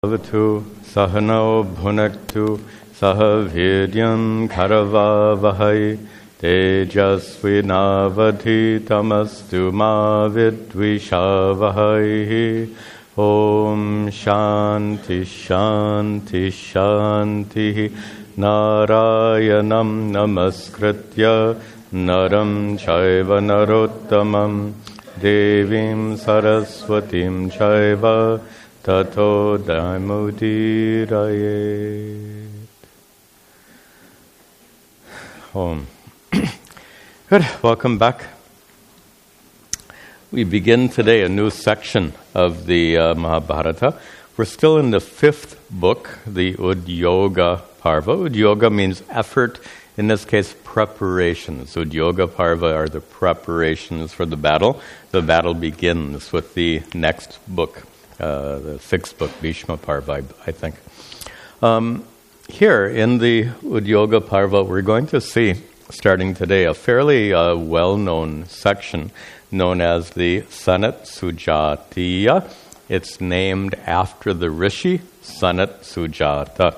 Avatu Sahano Bhunaktu Sahaviryam Karavavahai Tejasvinavadhi Tamastu Ma Vidvishavahai. Om Shanti Shanti Shanti. Narayanam Namaskritya Naram Chaiva Narottamam Devim Saraswatim Chaiva Tato Dhamudiraye. Om. Good. Welcome back. We begin today a new section of the Mahabharata. We're still in the fifth book, the Udyoga Parva. Udyoga means effort. In this case, preparations. Udyoga Parva are the preparations for the battle. The battle begins with the next book. The sixth book, Bhishma Parva, I think. Here in the Udyoga Parva, we're going to see, starting today, a fairly well-known section known as the Sanat Sujatiya. It's named after the Rishi, Sanat Sujata.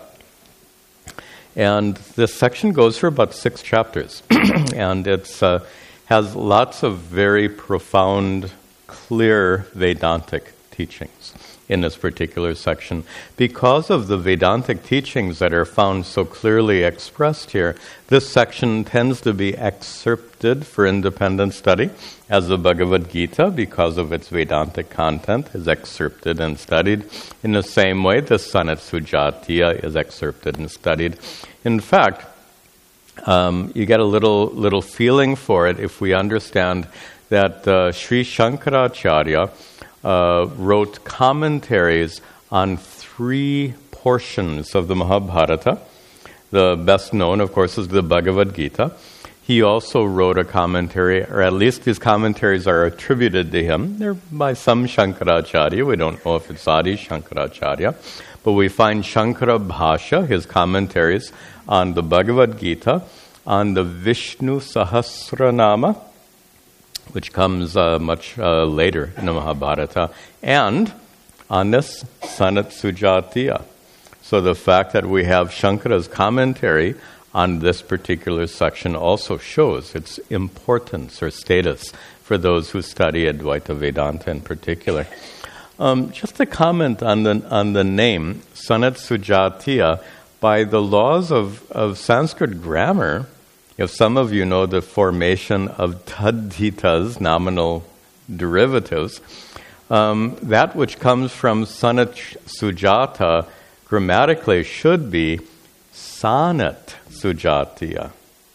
And this section goes for about 6 chapters. And it has lots of very profound, clear Vedantic teachings in this particular section. Because of the Vedantic teachings that are found so clearly expressed here, this section tends to be excerpted for independent study, as the Bhagavad Gita, because of its Vedantic content, is excerpted and studied. In the same way, the Sanat Sujatiya is excerpted and studied. In fact, you get a little feeling for it if we understand that Sri Shankaracharya wrote commentaries on 3 portions of the Mahabharata. The best known, of course, is the Bhagavad Gita. He also wrote a commentary, or at least these commentaries are attributed to him. They're by some Shankaracharya. We don't know if it's Adi Shankaracharya. But we find Shankara Bhashya, his commentaries on the Bhagavad Gita, on the Vishnu Sahasranama, which comes much later in the Mahabharata, and on this Sanat Sujatiya. So the fact that we have Shankara's commentary on this particular section also shows its importance or status for those who study Advaita Vedanta in particular. Just a comment on the name, Sanat Sujatiya. By the laws of Sanskrit grammar, if some of you know the formation of tadhitas, nominal derivatives, that which comes from Sanat Sujata grammatically should be Sanat Sujatiya.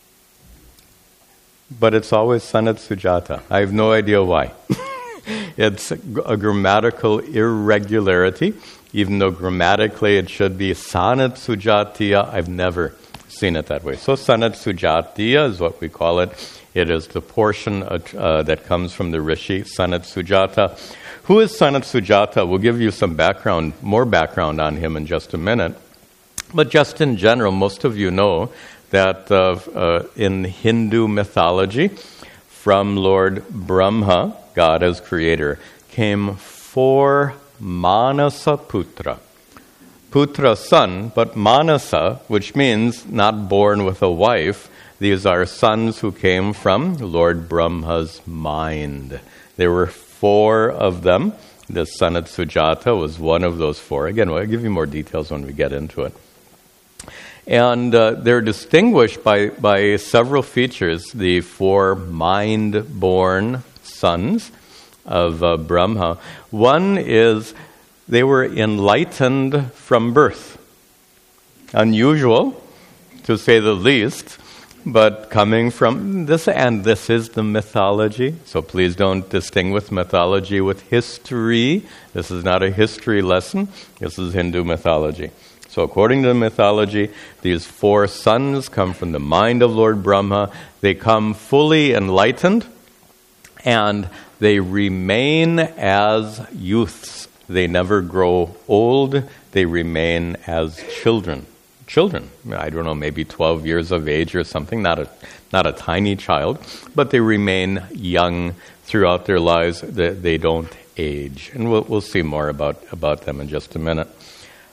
But it's always Sanat Sujata. I have no idea why. It's a grammatical irregularity. Even though grammatically it should be Sanat Sujatiya, I've never seen it that way. So Sanat Sujatiya is what we call it. It is the portion that comes from the Rishi, Sanat Sujata. Who is Sanat Sujata? We'll give you some more background on him in just a minute. But just in general, most of you know that in Hindu mythology, from Lord Brahma, God as creator, came 4 Manasa Putra. Putra, son, but Manasa, which means not born with a wife, these are sons who came from Lord Brahma's mind. There were 4 of them. The Sanat Sujata was one of those 4. Again, I'll give you more details when we get into it. And they're distinguished by several features. The 4 mind-born sons of Brahma. One is they were enlightened from birth. Unusual, to say the least, but coming from this, and this is the mythology, so please don't distinguish mythology with history. This is not a history lesson. This is Hindu mythology. So according to the mythology, these 4 sons come from the mind of Lord Brahma. They come fully enlightened, and they remain as youths. They never grow old. They remain as children. I don't know, maybe 12 years of age or something, not a tiny child, but they remain young throughout their lives. They don't age. And we'll see more about them in just a minute.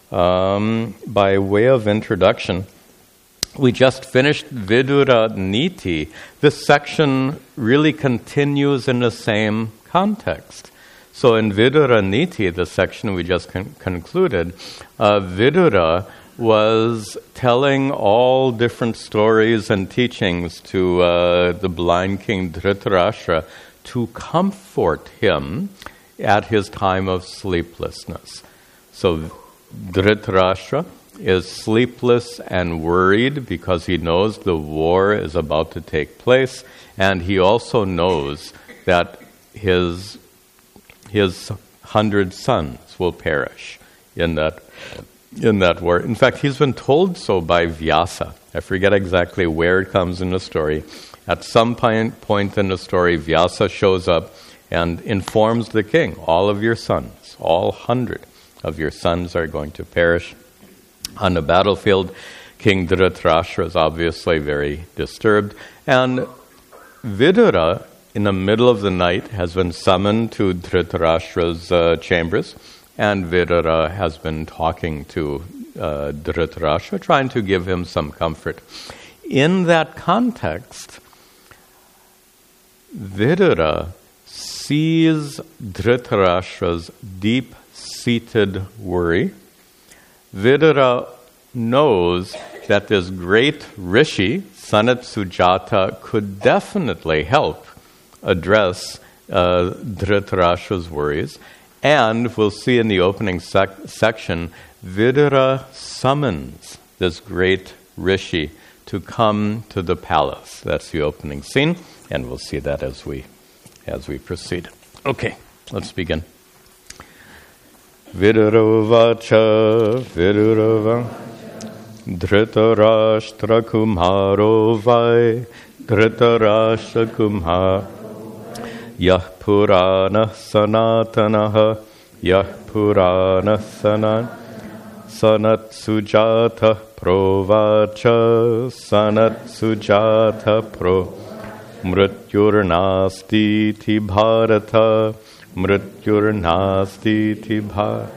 By way of introduction, we just finished Vidura Niti. This section really continues in the same context. So in Vidura Niti, the section we just concluded, Vidura was telling all different stories and teachings to the blind king Dhritarashtra to comfort him at his time of sleeplessness. So Dhritarashtra is sleepless and worried because he knows the war is about to take place, and he also knows that his 100 sons will perish in that war. In fact, he's been told so by Vyasa. I forget exactly where it comes in the story. At some point in the story, Vyasa shows up and informs the king, all of your sons, all 100 of your sons are going to perish on the battlefield. King Dhritarashtra is obviously very disturbed. And Vidura, in the middle of the night, has been summoned to Dhritarashtra's chambers. And Vidura has been talking to Dhritarashtra, trying to give him some comfort. In that context, Vidura sees Dhritarashtra's deep-seated worry. Vidura knows that this great rishi, Sanat Sujata, could definitely help address Dhritarashtra's worries. And we'll see in the opening section, Vidura summons this great rishi to come to the palace. That's the opening scene, and we'll see that as we proceed. Okay, let's begin. Vidurovacha, Dhritarashtra Kumharo Vai, Dhritarashtra Kumhar. Yah Purana Sanatanaha, Yah Purana Sanat Sujata Provacha, Sanat Sujata Pro Mrityurnasti Ti Bharata, Mrityurnasti Ti Bharata.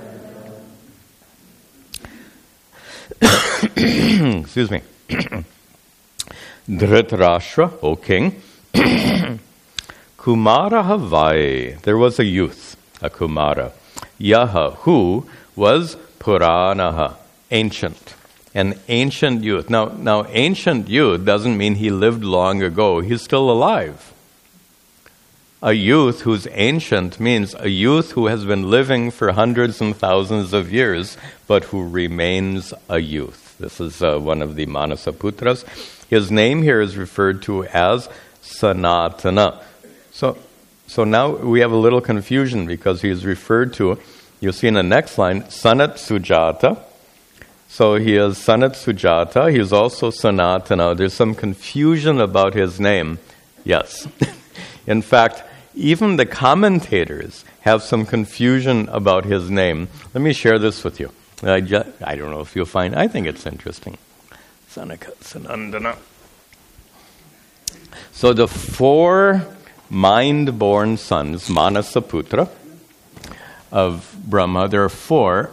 Excuse me. Dhritarashtra, O king, Kumara Havai, there was a youth, a Kumara, Yaha, who was Puranaha, ancient, an ancient youth. Now, ancient youth doesn't mean he lived long ago. He's still alive. A youth who's ancient means a youth who has been living for hundreds and thousands of years, but who remains a youth. This is one of the Manasaputras. His name here is referred to as Sanatana. So now we have a little confusion because he is referred to, you'll see in the next line, Sanat Sujata. So he is Sanat Sujata. He is also Sanatana. There's some confusion about his name. Yes. In fact, even the commentators have some confusion about his name. Let me share this with you. I don't know if you'll find, I think it's interesting. Sanaka Sanandana. So the 4 mind-born sons, Manasaputra, of Brahma, there are 4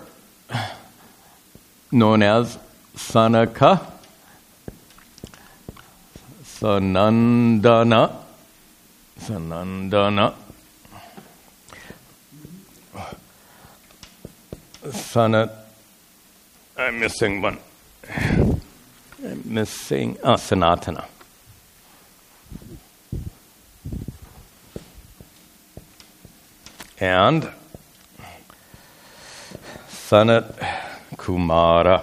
known as Sanaka, Sanandana, Sanat, I'm missing one. Sanatana. And Sanat Kumara.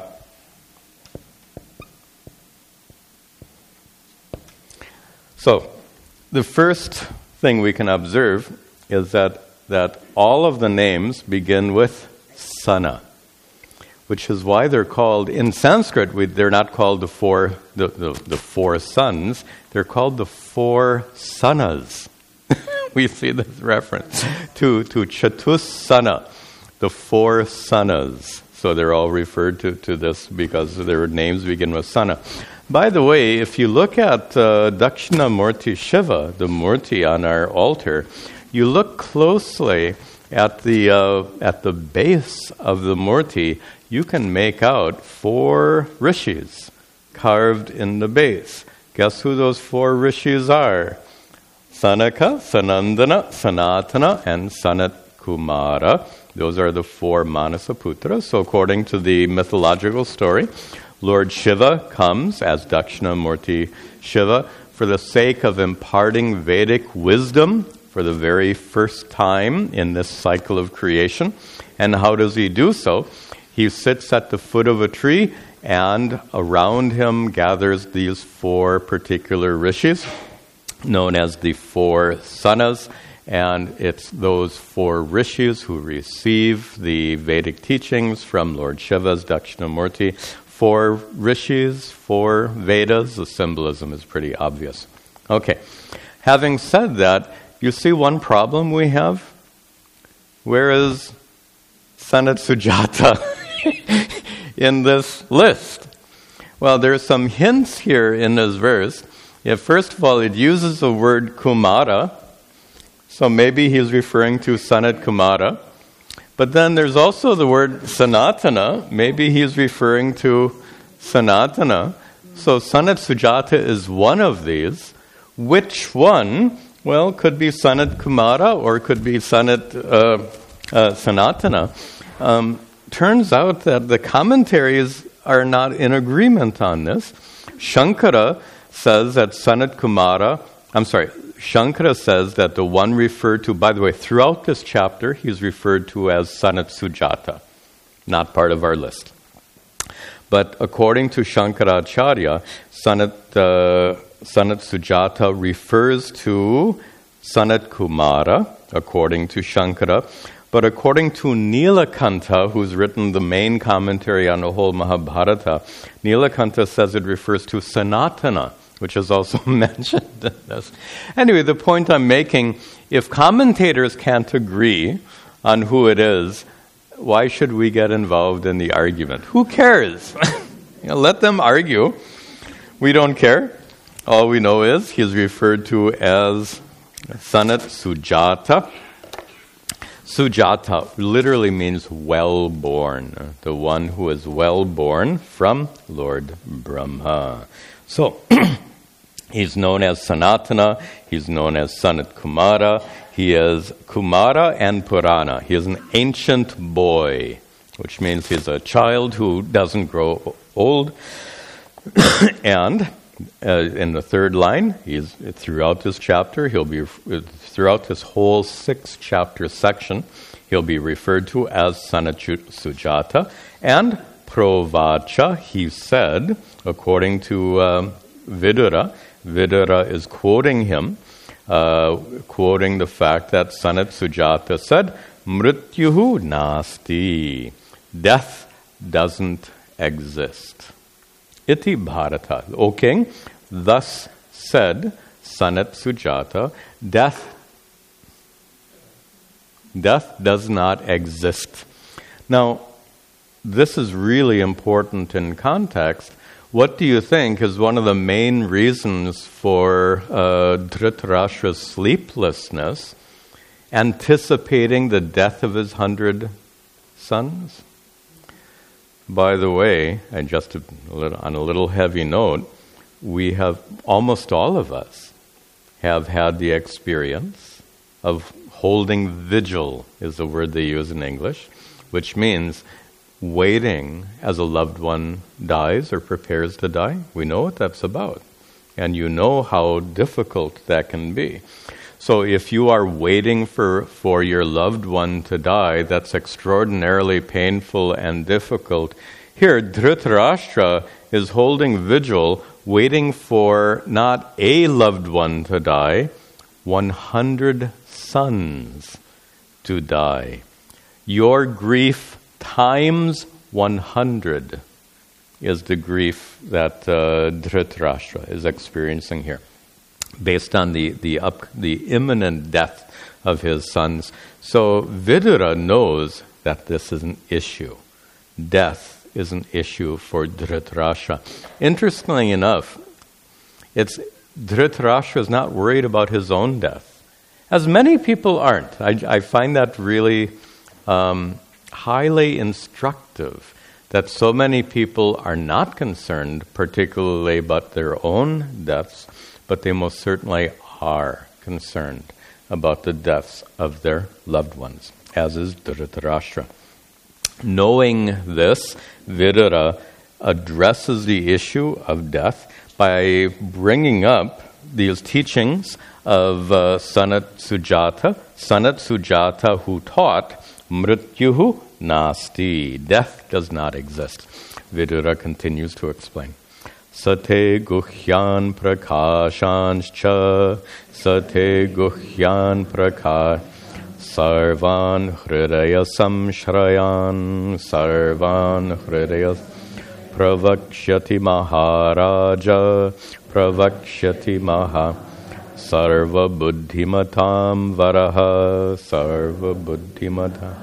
So, the first thing we can observe is that all of the names begin with Sana, which is why they're called, in Sanskrit, they're not called the four sons, they're called the 4 sanas. We see this reference to Chatusana, the 4 sanas. So they're all referred to this because their names begin with Sana. By the way, if you look at Dakshinamurti Shiva, the Murti on our altar, you look closely at the base of the Murti, you can make out 4 rishis carved in the base. Guess who those 4 rishis are? Sanaka, Sanandana, Sanatana, and Sanat Kumara. Those are the 4 Manasaputras. So according to the mythological story, Lord Shiva comes as Dakshinamurti Shiva for the sake of imparting Vedic wisdom for the very first time in this cycle of creation. And how does he do so? He sits at the foot of a tree, and around him gathers these 4 particular rishis, known as the 4 sanas. And it's those 4 rishis who receive the Vedic teachings from Lord Shiva's Dakshinamurti. 4 rishis, 4 Vedas. The symbolism is pretty obvious. Okay, having said that, you see one problem we have? Where is Sanat Sujata in this list? Well, there's some hints here in this verse. First of all, it uses the word Kumara, so maybe he's referring to Sanat Kumara. But then there's also the word Sanatana. Maybe he's referring to Sanatana. So Sanat Sujata is one of these. Which one? Well, could be Sanat Kumara or could be Sanat Sanatana. Turns out that the commentaries are not in agreement on this. Shankara says that Shankara says that the one referred to, by the way, throughout this chapter, he's referred to as Sanat Sujata, not part of our list. But according to Shankaracharya, Sanat Sujata refers to Sanat Kumara, according to Shankara. But according to Nilakantha, who's written the main commentary on the whole Mahabharata, Nilakantha says it refers to Sanatana, which is also mentioned in this. Anyway, the point I'm making, if commentators can't agree on who it is, why should we get involved in the argument? Who cares? Let them argue. We don't care. All we know is he's referred to as Sanat Sujata. Sujata literally means well-born, the one who is well-born from Lord Brahma. So, he's known as Sanatana, he's known as Sanat Kumara, he is Kumara and Purana. He is an ancient boy, which means he's a child who doesn't grow old. And in the third line, throughout this chapter, throughout this whole 6-chapter section, he'll be referred to as Sanat Sujata. And Provacha, he said, according to Vidura is quoting him, quoting the fact that Sanat Sujata said, Mrityuhu nasti, death doesn't exist. Iti Bharata, O king, thus said Sanat Sujata, death does not exist. Now, this is really important in context. What do you think is one of the main reasons for Dhritarashtra's sleeplessness, anticipating the death of his 100 sons? By the way, and just on a little heavy note, we have, almost all of us, have had the experience of holding vigil, is the word they use in English, which means waiting as a loved one dies or prepares to die. We know what that's about. And you know how difficult that can be. So if you are waiting for your loved one to die, that's extraordinarily painful and difficult. Here, Dhritarashtra is holding vigil, waiting for not a loved one to die, 100 sons to die. Your grief times 100 is the grief that Dhritarashtra is experiencing here, based on the imminent death of his sons. So Vidura knows that this is an issue. Death is an issue for Dhritarashtra. Interestingly enough, Dhritarashtra is not worried about his own death, as many people aren't. I find that really highly instructive, that so many people are not concerned particularly about their own deaths, but they most certainly are concerned about the deaths of their loved ones, as is Dhritarashtra. Knowing this, Vidura addresses the issue of death by bringing up these teachings of Sanat Sujata who taught Mrityuhu Nasti, death does not exist. Vidura continues to explain. Sate guhyan prakashanscha, sate guhyan prakash, sarvan hridaya samshrayan, sarvan hridaya pravakshyati maharaja, pravakshyati maha, sarva buddhimatam varaha, sarva buddhimatam.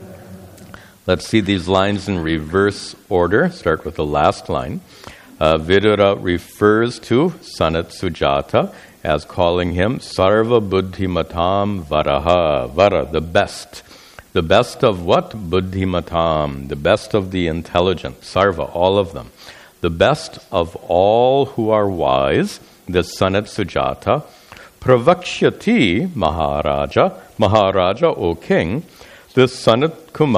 Let's see these lines in reverse order. Start with the last line. Vidura refers to Sanat Sujata as calling him Sarva Buddhimatam Varaha. Vara, the best. The best of what? Buddhimatam. The best of the intelligent. Sarva, all of them. The best of all who are wise. This Sanat Sujata. Pravakshyati Maharaja. Maharaja, O king. This Sanat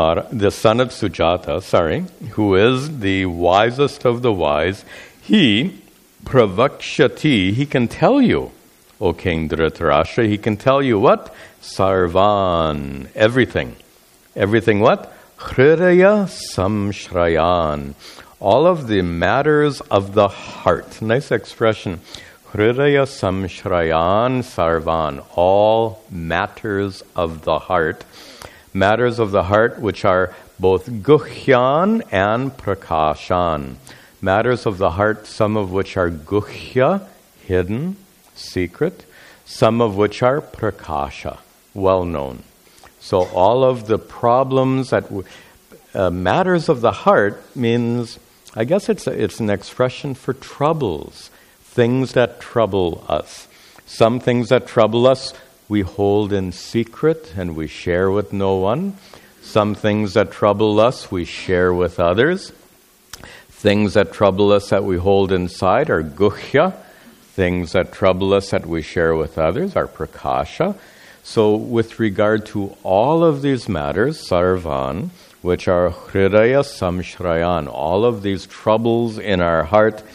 Sujata, who is the wisest of the wise, he, pravakshati, he can tell you, O King Dhritarashtra, he can tell you what? Sarvan, everything. Everything what? Hridaya samshrayan, all of the matters of the heart. Nice expression. Hridaya samshrayan sarvan, all matters of the heart. Matters of the heart which are both guhyan and prakashan. Matters of the heart, some of which are guhya, hidden, secret, some of which are prakasha, well known. So all of the problems that matters of the heart means, I guess it's an expression for troubles, things that trouble us. Some things that trouble us we hold in secret and we share with no one. Some things that trouble us we share with others. Things that trouble us that we hold inside are guhya. Things that trouble us that we share with others are prakasha. So with regard to all of these matters, sarvan, which are hridaya samshrayan, all of these troubles in our heart,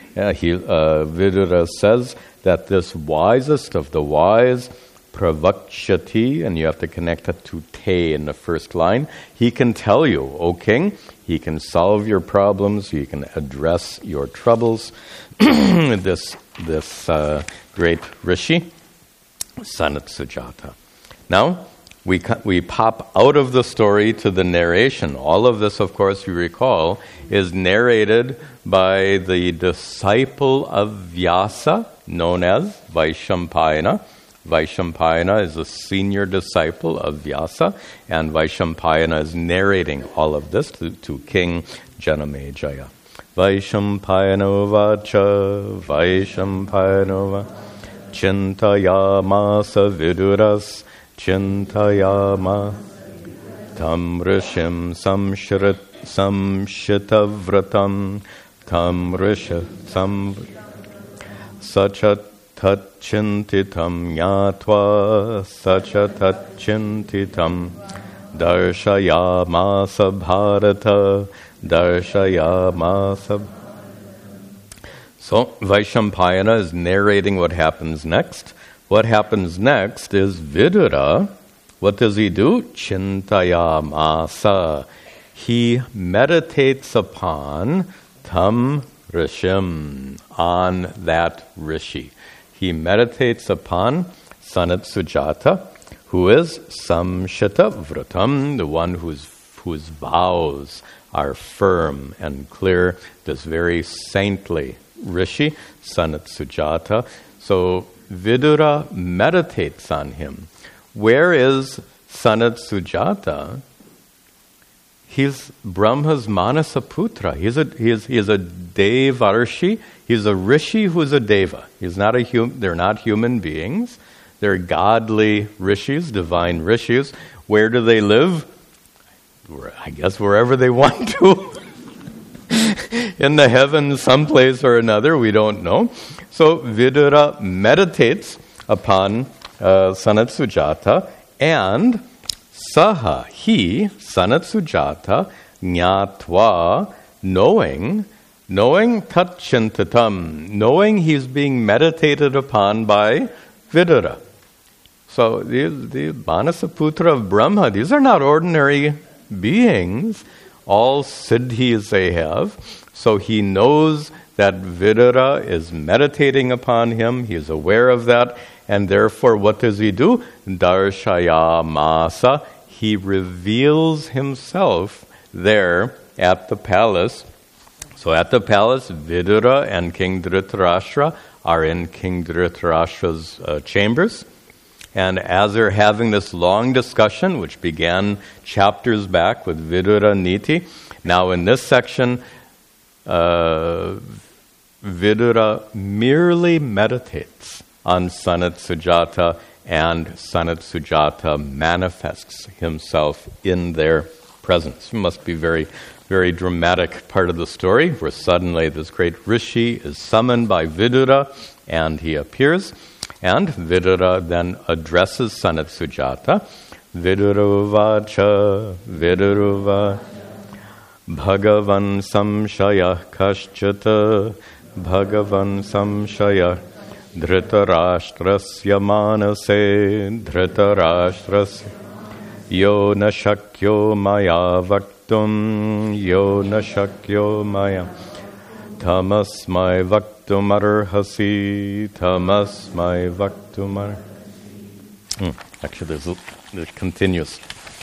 Vidura says that this wisest of the wise, pravakshati, and you have to connect it to te in the first line. He can tell you, O king, he can solve your problems, he can address your troubles. This great rishi, Sanat Sujata. Now, we pop out of the story to the narration. All of this, of course, you recall, is narrated by the disciple of Vyasa, known as Vaishampayana. Vaishampayana is a senior disciple of Vyasa, and Vaishampayana is narrating all of this to King Janamejaya. Vaishampayano vacha, Vaishampayano vacha, chintayamasa viduras, chintayama tam rishim samshitavratam, tam risha sachat Tachintitam yatva sacha tachintitam darshayamasa bharata darshayamasa. So Vaishampayana is narrating what happens next. What happens next is Vidura. What does he do? Chintayamasa. He meditates upon tam rishim, on that rishi. He meditates upon Sanat Sujata, who is samshita vratam, the one whose vows are firm and clear, this very saintly rishi, Sanat Sujata. So Vidura meditates on him. Where is Sanat Sujata? He's Brahma's Manasaputra. He's a Devarshi. He's a rishi who's a deva. He's not they're not human beings. They're godly rishis, divine rishis. Where do they live? I guess wherever they want to. in the heavens someplace or another, we don't know. So Vidura meditates upon Sanat Sujata, and Saha, he, Sanat Sujata, Jnatva, knowing tat chintatam, knowing he's being meditated upon by Vidura. So the Manasaputra of Brahma, these are not ordinary beings, all siddhis they have. So he knows that Vidura is meditating upon him, he is aware of that, and therefore what does he do? Darshayamasa, he reveals himself there at the palace. So at the palace, Vidura and King Dhritarashtra are in King Dhritarashtra's chambers. And as they're having this long discussion, which began chapters back with Vidura Niti, now in this section, Vidura merely meditates on Sanat Sujata, and Sanat Sujata manifests himself in their presence. It must be very, very dramatic part of the story, where suddenly this great rishi is summoned by Vidura, and he appears. And Vidura then addresses Sanat Sujata. Viduruvacha, Bhagavan samshaya kaschata, Bhagavan samshaya Dhritarashtrasya manase, Dhritarashtrasya yo na shakyo maya vaktum, yo na shakyo maya tamasmai vaktum arhasi, tamasmai vaktum arhasi. Actually, there's continuous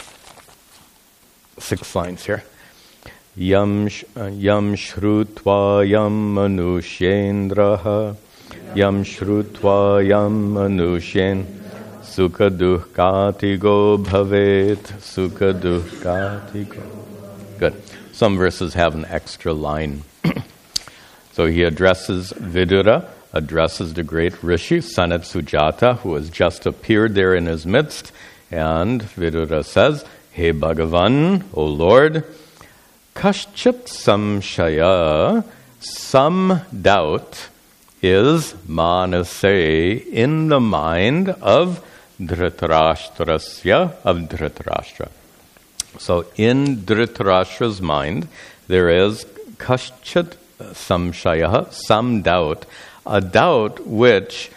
6 lines here. Yam shrutva yam manushendraha, yam shrutva yam manushen, sukha dukkati go bhavet, sukha dukkati go. Good. Some verses have an extra line. So he addresses Vidura, addresses the great rishi, Sanat Sujata, who has just appeared there in his midst, and Vidura says, Hey Bhagavan, O Lord, Kaschit samshaya, some doubt is manase, in the mind of Dhritarashtrasya, of Dhritarashtra. So in Dhritarashtra's mind, there is Kaschit samshaya, some doubt, a doubt which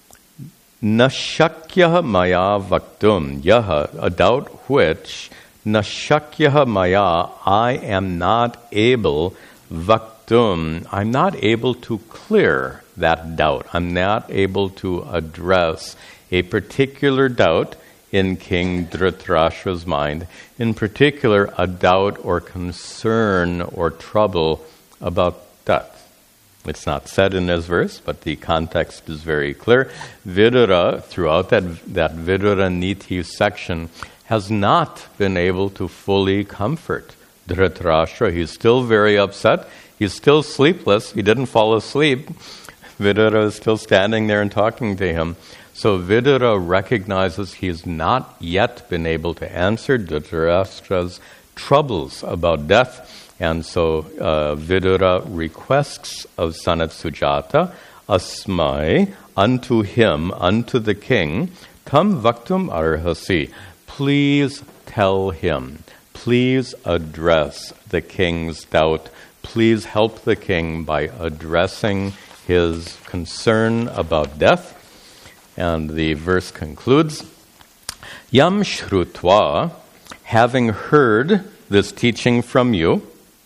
nashakya maya vaktum, yaha, a doubt which nashakya maya, I am not able, vaktum, I'm not able to clear that doubt. I'm not able to address a particular doubt in King Dhritarashtra's mind, in particular a doubt or concern or trouble about death. It's not said in this verse, but the context is very clear. Vidura, throughout that Vidura Niti section, has not been able to fully comfort Dhritarashtra. He's still very upset. He's still sleepless. He didn't fall asleep. Vidura is still standing there and talking to him. So Vidura recognizes he's not yet been able to answer Dhritarashtra's troubles about death. And so Vidura requests of Sanat Sujata, Asmai, unto him, unto the king, Tam Vaktum Arhasi, please tell him, please address the king's doubt, please help the king by addressing his concern about death. And the verse concludes, Yam Shrutva, having heard this teaching from you,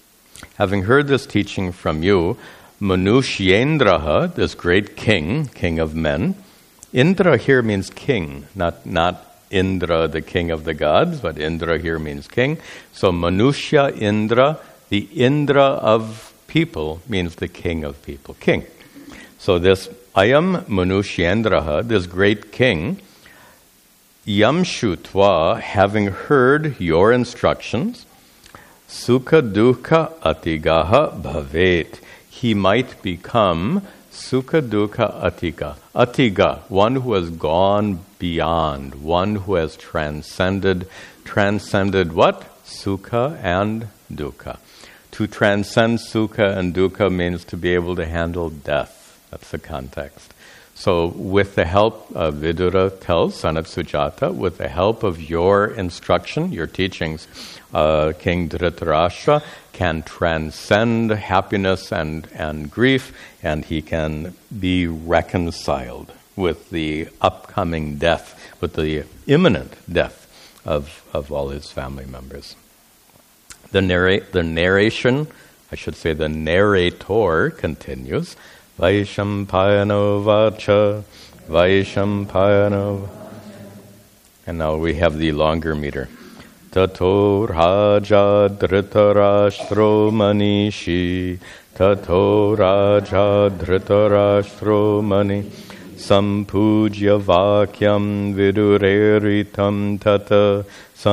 Manusyendraha, this great king, king of men. Indra here means king, not Indra, the king of the gods, but Indra here means king. So Manusya Indra, the Indra of people, means the king of people, king. So this Ayam Manusyendraha, this great king, Yam Shutva, having heard your instructions, Sukha dukkha atigaha bhavet. He might become sukha dukkha atika. Atiga, one who has gone beyond, one who has transcended what? Sukha and dukkha. To transcend sukha and dukkha means to be able to handle death. That's the context. So with the help of Vidura tells Sanat Sujata, with the help of your instruction, your teachings, King Dhritarashtra can transcend happiness and grief, and he can be reconciled with the upcoming death, with the imminent death of all his family members. The narration, I should say the narrator continues, Vaishampayano vacha, Vaishampayano. And now we have the longer meter. Tato raja dhritarashtro manishi, Tato raja dhritarashtro mani, Sampujya vakyam vidureritam tata,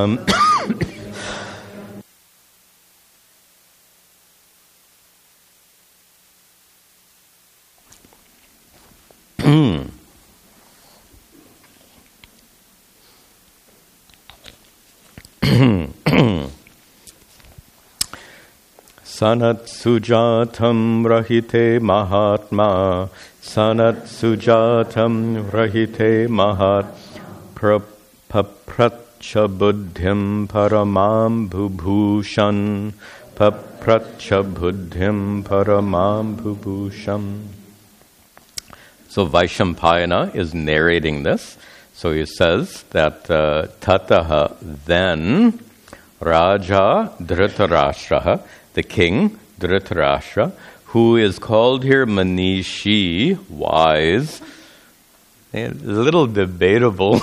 Sanat sujatam rahite mahatma, Sanat sujatam rahite mahat, papracha buddhim paramam bhubhushan, papracha buddhim paramam bhubhushan. So Vaishampayana is narrating this. So he says that tataha, then Raja Dhritarashtra, the king Dhritarashtra, who is called here Manishi, wise. It's a little debatable.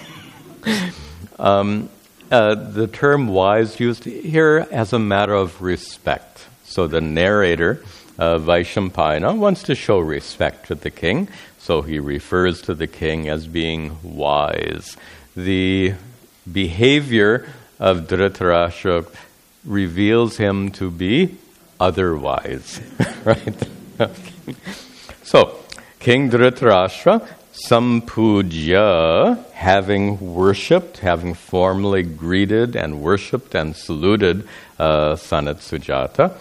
The term wise used here as a matter of respect. So the narrator, Vaishampayana, wants to show respect to the king, so he refers to the king as being wise. The behavior of Dhritarashtra reveals him to be otherwise. Right? So, King Dhritarashtra, Sampujya, having worshipped, having formally greeted and worshipped and saluted Sanat Sujata.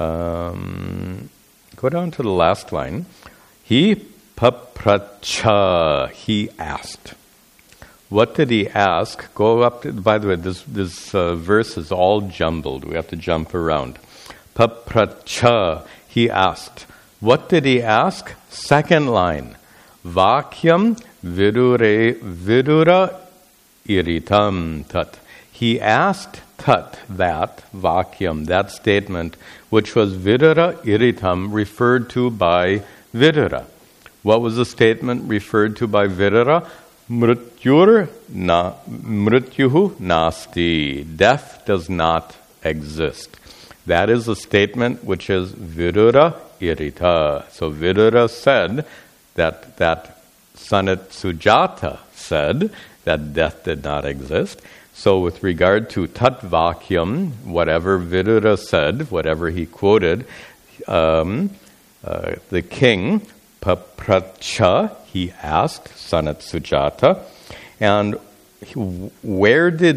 Go down to the last line. He papracha, he asked. What did he ask? Go up to, by the way, this verse is all jumbled. We have to jump around. Papracha, he asked. What did he ask? Second line. Vakyam vidura iritam tat. He asked tat, that, vakyam, that statement, which was vidura iritam, referred to by Vidura. What was the statement referred to by Vidura? Mrityuhu nasti. Death does not exist. That is a statement which is Vidura irita. So Vidura said that Sanat Sujata said that death did not exist. So with regard to Tat Vakyam, whatever Vidura said, whatever he quoted, the king, Papracha, he asked Sanat Sujata, and where did,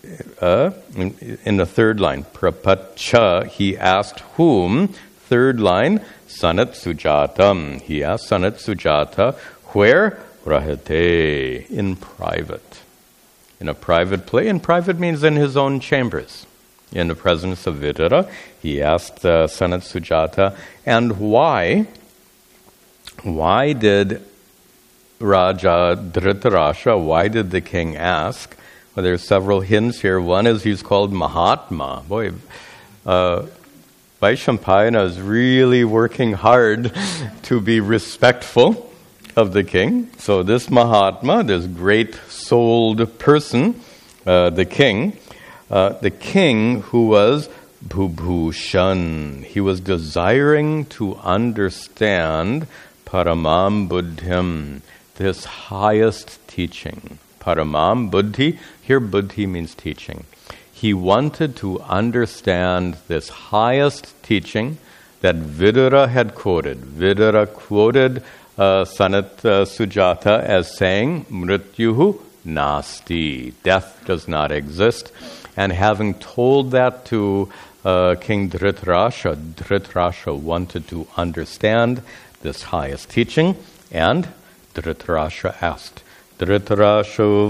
in the third line, Prapacha, he asked whom? Third line, Sanat Sujatam. He asked Sanat Sujata, where? Rahate, in private. In a private place, and private means in his own chambers. In the presence of Vidura, he asked Sanat Sujata, and why? Why did Raja Dhritarashtra, why did the king ask? Well, there are several hints here. One is he's called Mahatma. Boy, Vaishampayana is really working hard to be respectful of the king. So this Mahatma, this great-souled person, the king who was Bhubhushan, he was desiring to understand Paramam Buddhim, this highest teaching. Paramam Buddhi, here Buddhi means teaching. He wanted to understand this highest teaching that Vidura had quoted. Vidura quoted Sanat Sujata as saying, Mrityuhu nasti, death does not exist. And having told that to King Dhritarashtra wanted to understand this highest teaching, and Dhritarashtra asked, Dhritarashtra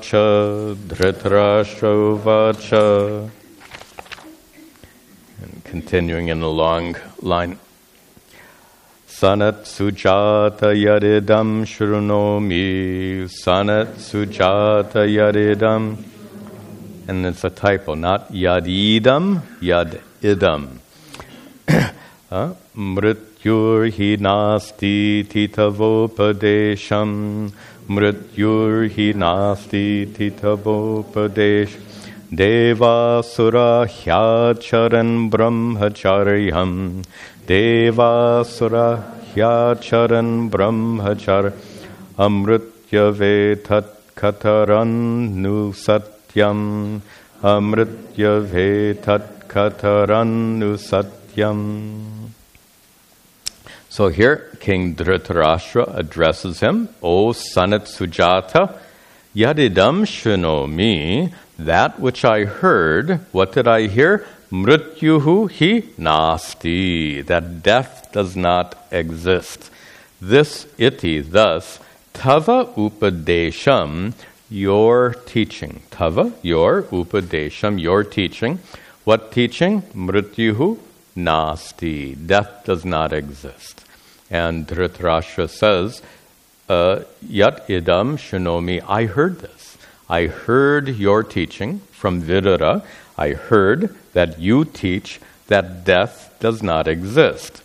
Uvacha. And continuing in a long line. Sanat Sujata Yadidam Shrunomi. Sanat Sujata Yadidam. And it's a typo, not Yadidam, Yadidam. Mrityur hi nasti titavopadesham. Mrityur hi nasti titavopadesham. Deva sura hyacharan brahmacharyam. Deva sura hyacharan brahmachar. Amrityave tat kataran nu satyam. Amrityave tat kataran nu satyam. So here, King Dhritarashtra addresses him, O Sanat Sujata, Yadidam Shrunomi, that which I heard. What did I hear? Mrityuhu hi nasti, that death does not exist. This iti, thus, tava upadesham, your teaching. Tava, your, upadesham, your teaching. What teaching? Mrityuhu nasti, death does not exist. And Dhritarashtra says, Yat idam shrunomi, I heard this. I heard your teaching from Vidura. I heard that you teach that death does not exist.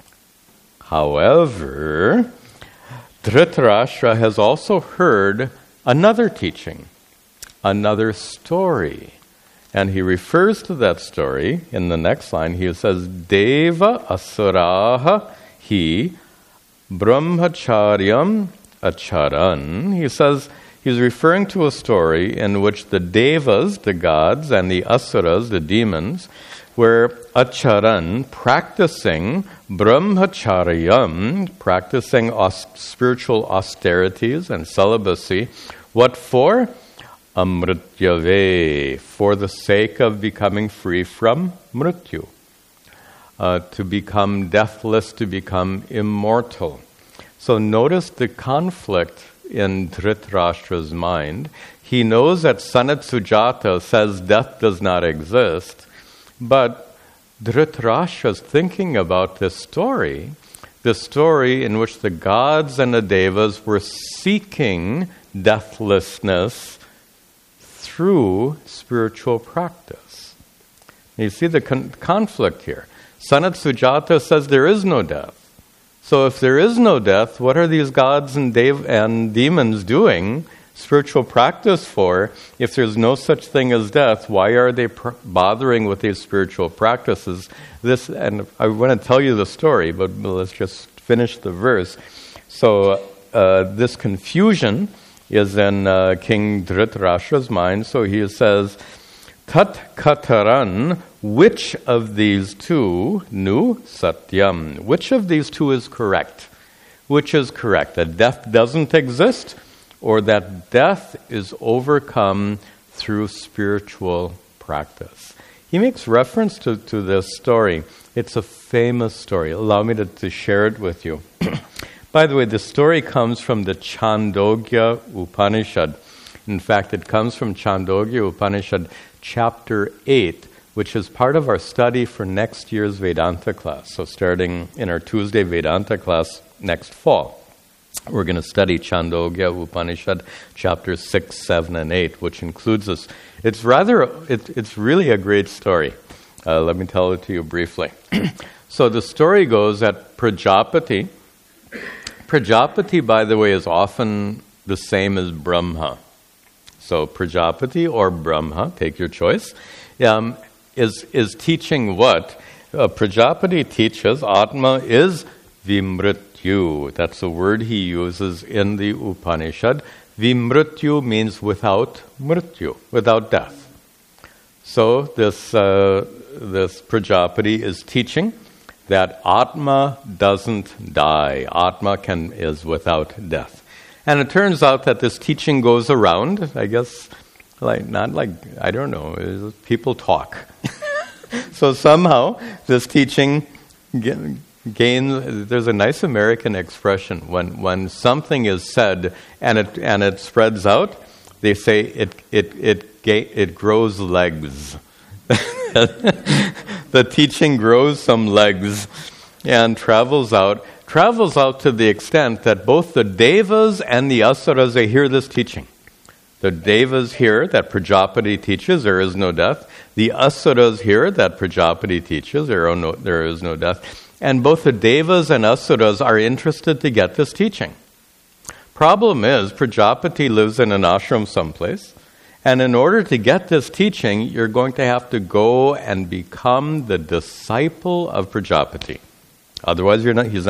However, Dhritarashtra has also heard another teaching, another story. And he refers to that story in the next line. He says, Deva asuraha hi brahmacharyam acharan. He says, he's referring to a story in which the devas, the gods, and the asuras, the demons, were acharan, practicing brahmacharyam, practicing spiritual austerities and celibacy. What for? Amrityave, for the sake of becoming free from mrityu, to become deathless, to become immortal. So notice the conflict in Dhritarashtra's mind. He knows that Sanat Sujata says death does not exist, but Dhritarashtra's thinking about this story in which the gods and the devas were seeking deathlessness through spiritual practice. You see the conflict here. Sanat Sujata says there is no death. So if there is no death, what are these gods and demons doing spiritual practice for? If there's no such thing as death, why are they bothering with these spiritual practices? And I want to tell you the story, but let's just finish the verse. So this confusion is in King Dhritarashtra's mind. So he says, Tat kataran, which of these two, nu satyam, which of these two is correct? Which is correct? That death doesn't exist, or that death is overcome through spiritual practice? He makes reference to this story. It's a famous story. Allow me to share it with you. By the way, the story comes from the Chandogya Upanishad. In fact, it comes from Chandogya Upanishad, chapter 8, which is part of our study for next year's Vedanta class. So starting in our Tuesday Vedanta class next fall, we're going to study Chandogya Upanishad, chapters 6, 7, and 8, which includes this. It's really a great story. Let me tell it to you briefly. So the story goes that Prajapati, by the way, is often the same as Brahma. So Prajapati or Brahma, take your choice, is teaching what? Prajapati teaches Atma is vimrityu. That's the word he uses in the Upanishad. Vimrityu means without mrityu, without death. So this Prajapati is teaching that Atma doesn't die. Atma is without death. And it turns out that this teaching goes around, I guess, people talk. So somehow this teaching gains. There's a nice American expression when something is said and it spreads out. They say it grows legs. The teaching grows some legs and travels out to the extent that both the Devas and the Asuras, they hear this teaching. The Devas hear that Prajapati teaches there is no death. The Asuras hear that Prajapati teaches there is no death. And both the Devas and Asuras are interested to get this teaching. Problem is, Prajapati lives in an ashram someplace. And in order to get this teaching, you're going to have to go and become the disciple of Prajapati. Otherwise,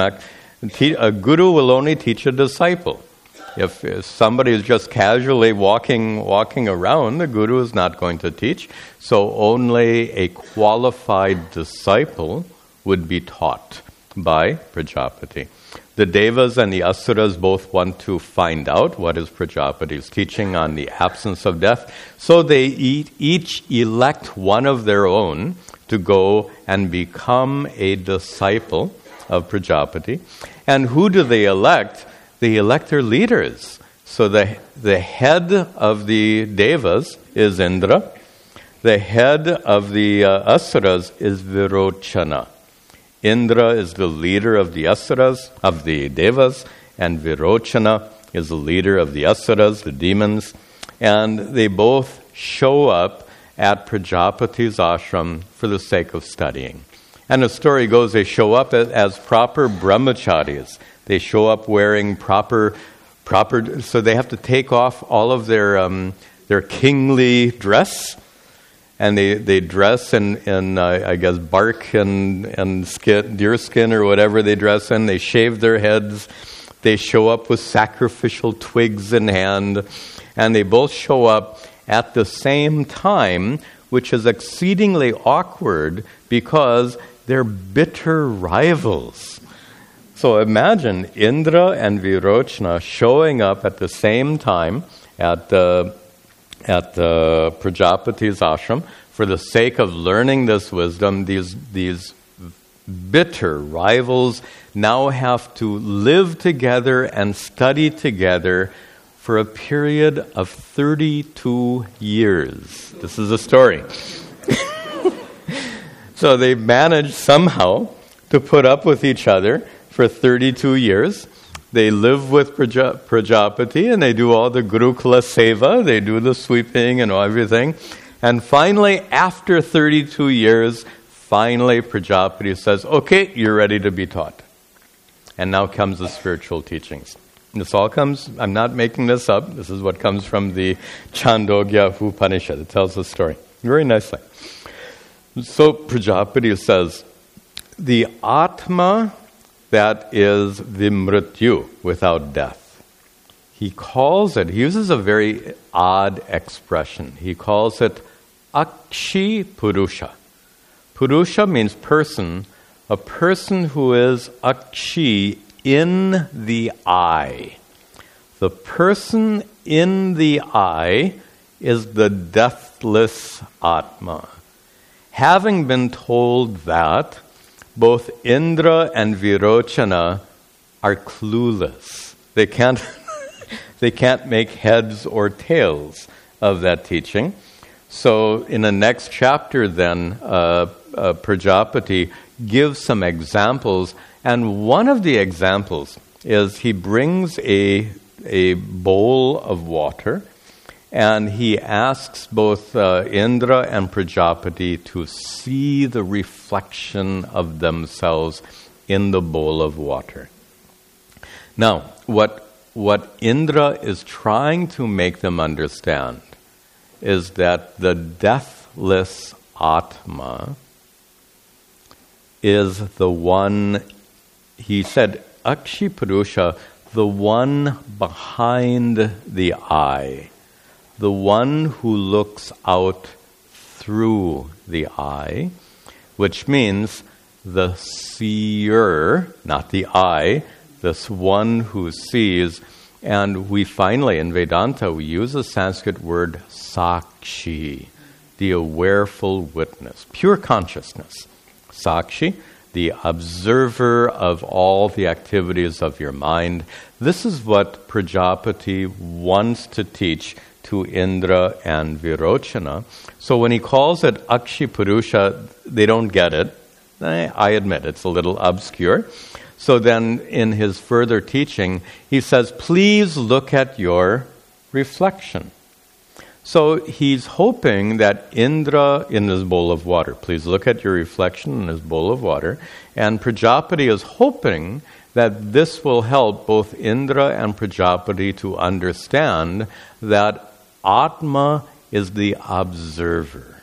a guru will only teach a disciple. If somebody is just casually walking around, the guru is not going to teach. So only a qualified disciple would be taught by Prajapati. The Devas and the Asuras both want to find out what is Prajapati's teaching on the absence of death. So they each elect one of their own to go and become a disciple of Prajapati. And who do they elect? They elect their leaders. So the head of the Devas is Indra. The head of the Asuras is Virochana. Indra is the leader of the Asuras, of the Devas, and Virochana is the leader of the Asuras, the demons. And they both show up at Prajapati's ashram for the sake of studying. And the story goes, they show up as proper brahmacharis. They show up wearing proper, so they have to take off all of their kingly dress. And they dress in I guess, bark and skin, deer skin or whatever they dress in. They shave their heads. They show up with sacrificial twigs in hand. And they both show up at the same time, which is exceedingly awkward because they're bitter rivals. So imagine Indra and Virochana showing up at the same time at the Prajapati's ashram for the sake of learning this wisdom. These bitter rivals now have to live together and study together for a period of 32 years. This is a story. So they managed somehow to put up with each other for 32 years. They live with Prajapati and they do all the Gurukula Seva. They do the sweeping and everything. And finally, after 32 years, Prajapati says, okay, you're ready to be taught. And now comes the spiritual teachings. This all comes, I'm not making this up. This is what comes from the Chandogya Upanishad. It tells the story very nicely. So Prajapati says, the Atma that is Vimrityu, without death. He uses a very odd expression. He calls it Akshi Purusha. Purusha means person, a person who is Akshi, in the eye. The person in the eye is the deathless Atma. Having been told that, both Indra and Virochana are clueless. They can't make heads or tails of that teaching. So in the next chapter then, Prajapati gives some examples, and one of the examples is he brings a bowl of water, and he asks both Indra and Prajapati to see the reflection of themselves in the bowl of water. Now, what Indra is trying to make them understand is that the deathless Atma is the one, he said, Akshi Purusha, the one behind the eye, the one who looks out through the eye, which means the seer, not the eye, this one who sees. And we finally, in Vedanta, we use the Sanskrit word sakshi. the awareful witness, pure consciousness. Sakshi, the observer of all the activities of your mind. This is what Prajapati wants to teach to Indra and Virochana. So when he calls it Akshi Purusha, they don't get it. I admit it's a little obscure. So then in his further teaching, he says, please look at your reflection. So he's hoping that Indra in his bowl of water, please look at your reflection in his bowl of water, and Prajapati is hoping that this will help both Indra and Prajapati to understand that Atma is the observer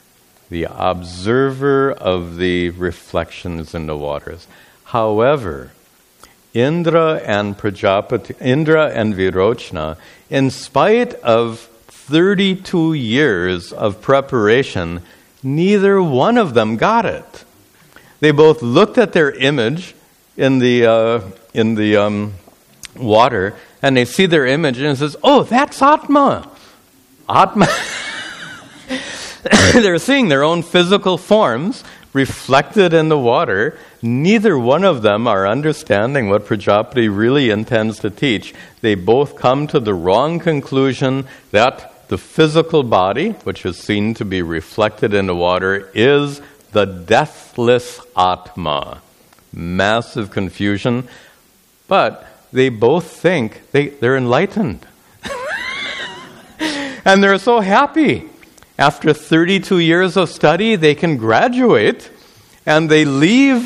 of the reflections in the waters. However, Indra and Virochana, in spite of 32 years of preparation, neither one of them got it. They both looked at their image in the water, and they see their image, and it says, "Oh, that's Atma." Atma. They're seeing their own physical forms reflected in the water. Neither one of them are understanding what Prajapati really intends to teach. They both come to the wrong conclusion that the physical body, which is seen to be reflected in the water, is the deathless Atma. Massive confusion. But they both think they're enlightened. And they're so happy. After 32 years of study, they can graduate, and they leave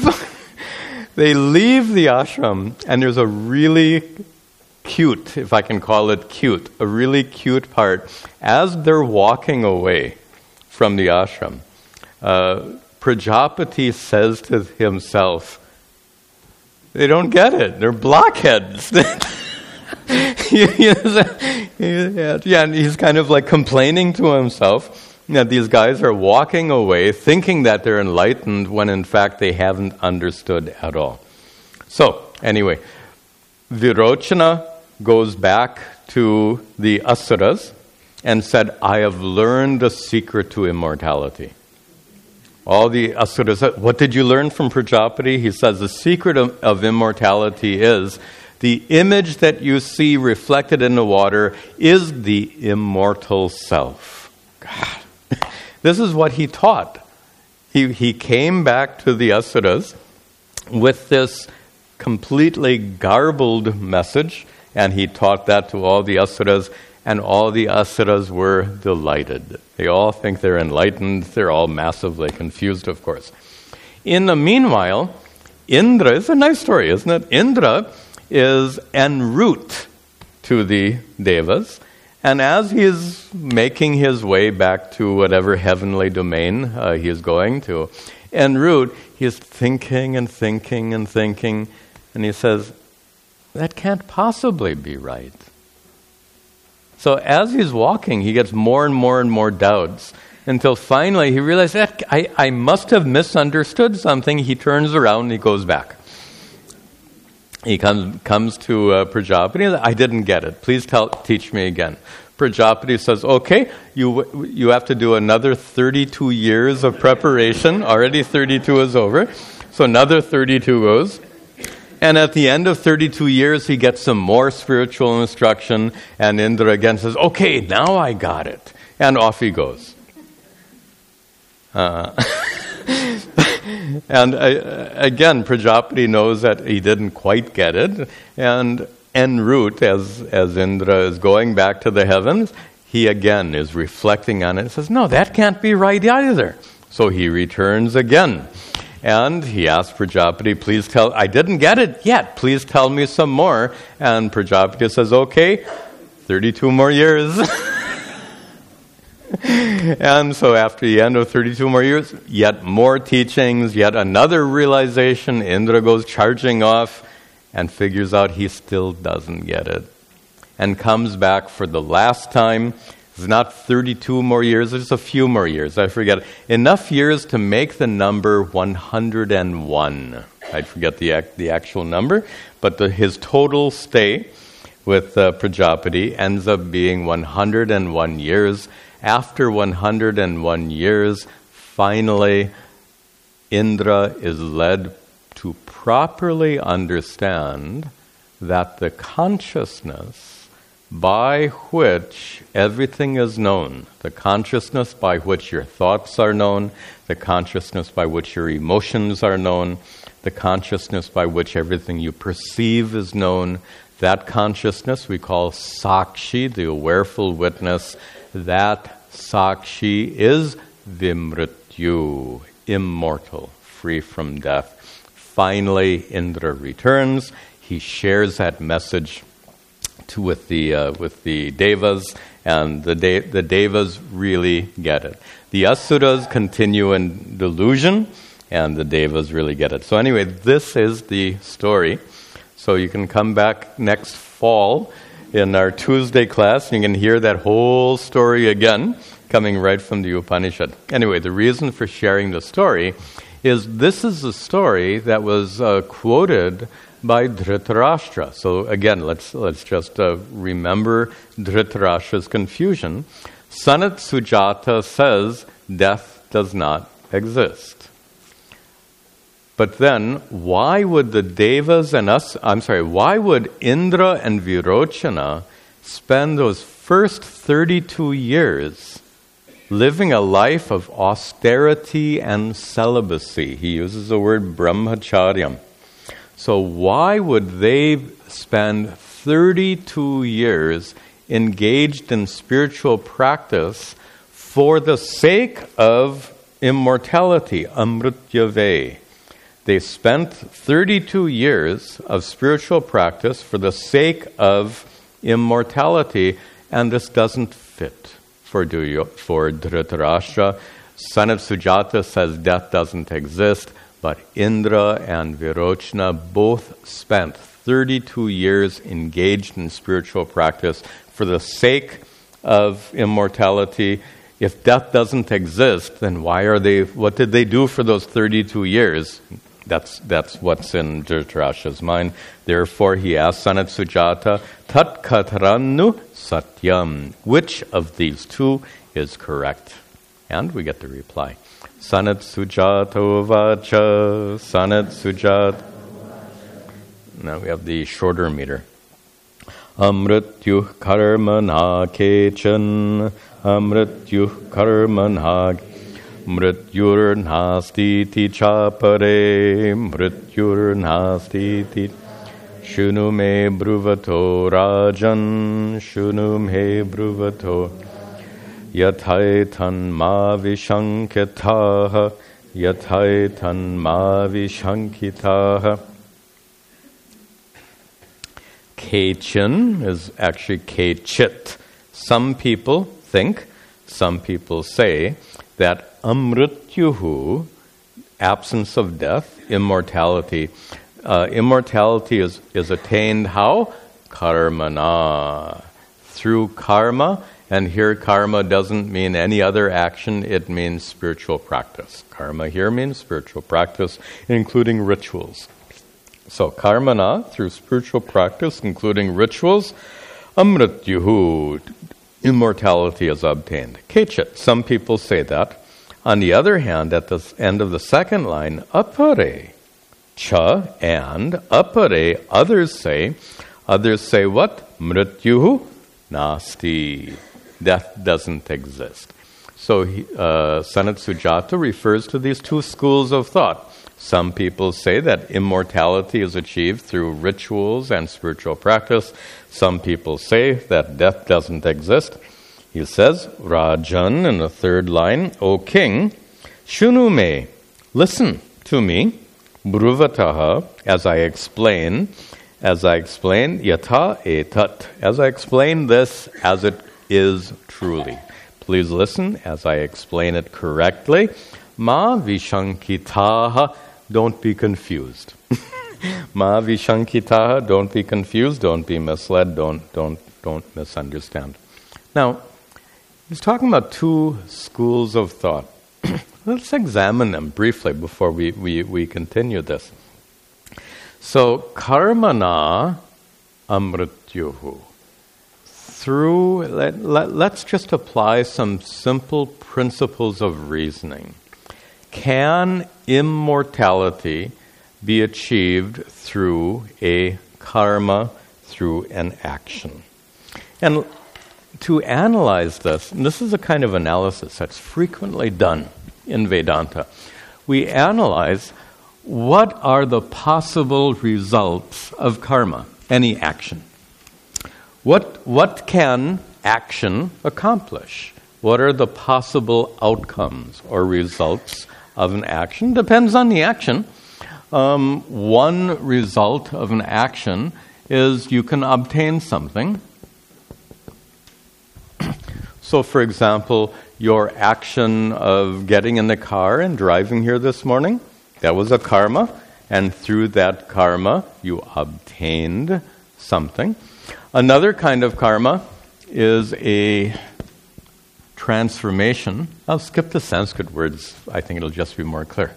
the ashram, and there's a really cute, if I can call it cute, a really cute part. As they're walking away from the ashram, Prajapati says to himself, they don't get it, they're blockheads. And he's kind of like complaining to himself that these guys are walking away thinking that they're enlightened when in fact they haven't understood at all. So, anyway, Virochana goes back to the Asuras and said, I have learned the secret to immortality. All the Asuras said, what did you learn from Prajapati? He says, the secret of immortality is the image that you see reflected in the water is the immortal self. God. This is what he taught. He came back to the Asuras with this completely garbled message, and he taught that to all the Asuras, and all the Asuras were delighted. They all think they're enlightened. They're all massively confused, of course. In the meanwhile, Indra, it's a nice story, isn't it? Indra is en route to the Devas, and as he is making his way back to whatever heavenly domain he is going to, en route, he is thinking and thinking and thinking, and he says, that can't possibly be right. So as he's walking, he gets more and more and more doubts, until finally he realizes, that I must have misunderstood something. He turns around and he goes back. He comes to Prajapati. I didn't get it. Please teach me again. Prajapati says, okay, you have to do another 32 years of preparation. Already 32 is over. So another 32 goes. And at the end of 32 years, he gets some more spiritual instruction. And Indra again says, okay, now I got it. And off he goes. And again, Prajapati knows that he didn't quite get it. And en route, as Indra is going back to the heavens, he again is reflecting on it and says, no, that can't be right either. So he returns again. And he asks Prajapati, please tell, I didn't get it yet. Please tell me some more. And Prajapati says, okay, 32 more years. And so after the end of 32 more years, yet more teachings, yet another realization. Indra goes charging off and figures out he still doesn't get it. And comes back for the last time. It's not 32 more years, it's a few more years. I forget. Enough years to make the number 101. I forget the actual number. But his total stay with Prajapati ends up being 101 years. after 101 years, finally, Indra is led to properly understand that the consciousness by which everything is known, the consciousness by which your thoughts are known, the consciousness by which your emotions are known, the consciousness by which everything you perceive is known, that consciousness we call Sakshi, the awareful witness. That Sakshi is Vimrityu, immortal, free from death. Finally, Indra returns. He shares that message with the Devas, and the Devas really get it. The Asuras continue in delusion, and the Devas really get it. So anyway, this is the story. So you can come back next fall in our Tuesday class, and you can hear that whole story again, coming right from the Upanishad. Anyway, the reason for sharing the story is this is a story that was quoted by Dhritarashtra. So again, let's just remember Dhritarashtra's confusion. Sanat Sujata says death does not exist. But then, why would the Devas and why would Indra and Virochana spend those first 32 years living a life of austerity and celibacy? He uses the word brahmacharyam. So why would they spend 32 years engaged in spiritual practice for the sake of immortality, amrityave? They spent 32 years of spiritual practice for the sake of immortality, and this doesn't fit for Dhritarashtra. Sanat Sujata says death doesn't exist, but Indra and Virochana both spent 32 years engaged in spiritual practice for the sake of immortality. If death doesn't exist, then what did they do for those 32 years? That's what's in Dhritarashtra's mind. Therefore, he asked Sanat Sujata, Tat Katharannu Satyam. Which of these two is correct? And we get the reply. Sanat Sujato Vacha, Sanat Sujata. Now we have the shorter meter. Amrityuh karmana kechan, amrityuh karmana mrityur nastiti chapare, mrityur nastiti. Shunu me bruvato rajan, shunu me bruvato. Yathaitan ma vishankitaha, yathaitan ma vishankitaha. Kechan is actually kechit. Some people say that amrityuhu, absence of death, immortality. Immortality is attained how? Karmana. Through karma, and here karma doesn't mean any other action, it means spiritual practice. Karma here means spiritual practice, including rituals. So karmana, through spiritual practice, including rituals, amrityuhu, immortality is obtained. Kechit, some people say that. On the other hand, at the end of the second line, apare, cha and apare, others say what? Mrityuhu nasti, death doesn't exist. So Sanat Sujata refers to these two schools of thought. Some people say that immortality is achieved through rituals and spiritual practice. Some people say that death doesn't exist. He says, Rajan, in the third line, O king, shunu me, listen to me, bruvataha, as I explain, yatha etat, as I explain this as it is truly. Please listen as I explain it correctly. Ma vishankitaha, don't be confused. Ma vishankitaha, don't be confused, don't be misled, don't misunderstand. Now, he's talking about two schools of thought. Let's examine them briefly before we continue this. So, karmana amrityuhu. let's just apply some simple principles of reasoning. Can immortality be achieved through a karma, through an action? And to analyze this, and this is a kind of analysis that's frequently done in Vedanta, we analyze what are the possible results of karma, any action. What can action accomplish? What are the possible outcomes or results of an action? Depends on the action. One result of an action is you can obtain something. So, for example, your action of getting in the car and driving here this morning, that was a karma, and through that karma, you obtained something. Another kind of karma is a transformation. I'll skip the Sanskrit words. I think it'll just be more clear.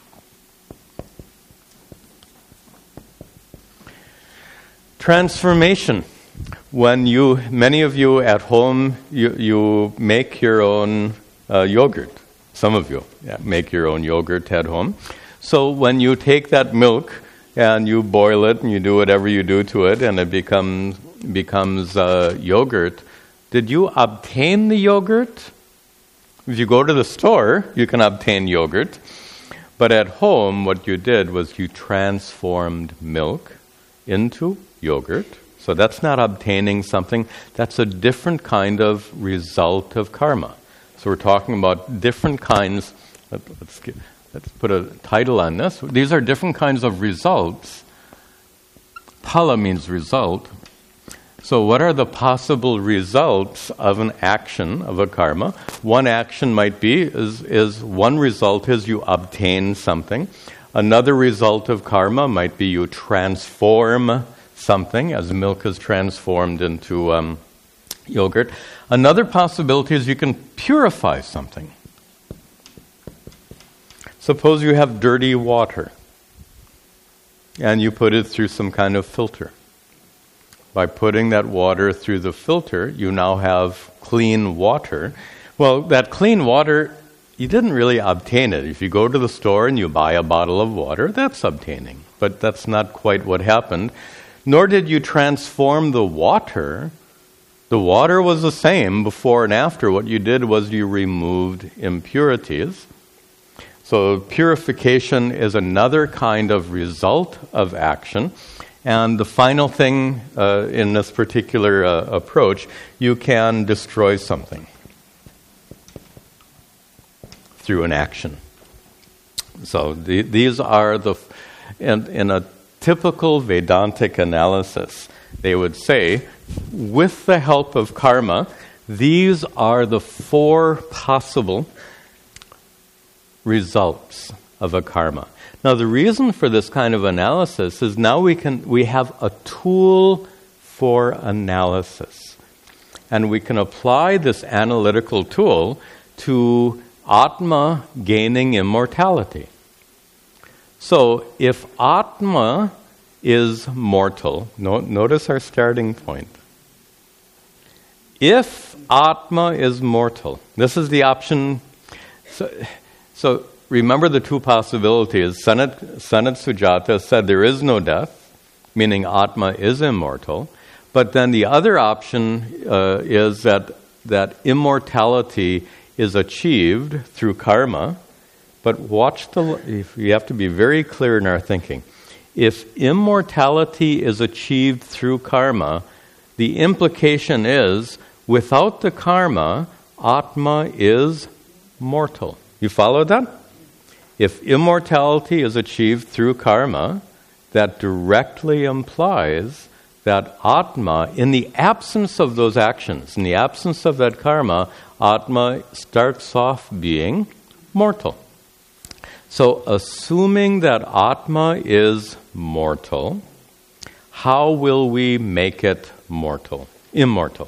Transformation. When many of you at home, you make your own yogurt. Some of you make your own yogurt at home. So when you take that milk and you boil it and you do whatever you do to it and it becomes yogurt, did you obtain the yogurt? If you go to the store, you can obtain yogurt. But at home, what you did was you transformed milk into yogurt. So that's not obtaining something. That's a different kind of result of karma. So we're talking about different kinds. Let's put a title on this. These are different kinds of results. Phala means result. So what are the possible results of an action, of a karma? One action might be, one result is you obtain something. Another result of karma might be you transform something, as milk is transformed into yogurt. Another possibility is you can purify something. Suppose you have dirty water, and you put it through some kind of filter. By putting that water through the filter, you now have clean water. Well, that clean water, you didn't really obtain it. If you go to the store and you buy a bottle of water, that's obtaining. But that's not quite what happened. Nor did you transform the water. The water was the same before and after. What you did was you removed impurities. So purification is another kind of result of action. And the final thing in this particular approach, you can destroy something through an action. So these are in a typical Vedantic analysis, they would say, with the help of karma, these are the 4 possible results of a karma. Now, the reason for this kind of analysis is now we have a tool for analysis. And we can apply this analytical tool to Atma gaining immortality. So, if Atma is mortal, notice our starting point. If Atma is mortal, this is the option. So remember the 2 possibilities. Sanat Sujata said there is no death, meaning Atma is immortal. But then the other option is that immortality is achieved through karma. But we have to be very clear in our thinking. If immortality is achieved through karma, the implication is, without the karma, Atma is mortal. You follow that? If immortality is achieved through karma, that directly implies that Atma, in the absence of those actions, in the absence of that karma, Atma starts off being mortal. So, assuming that Atma is mortal, how will we make it immortal?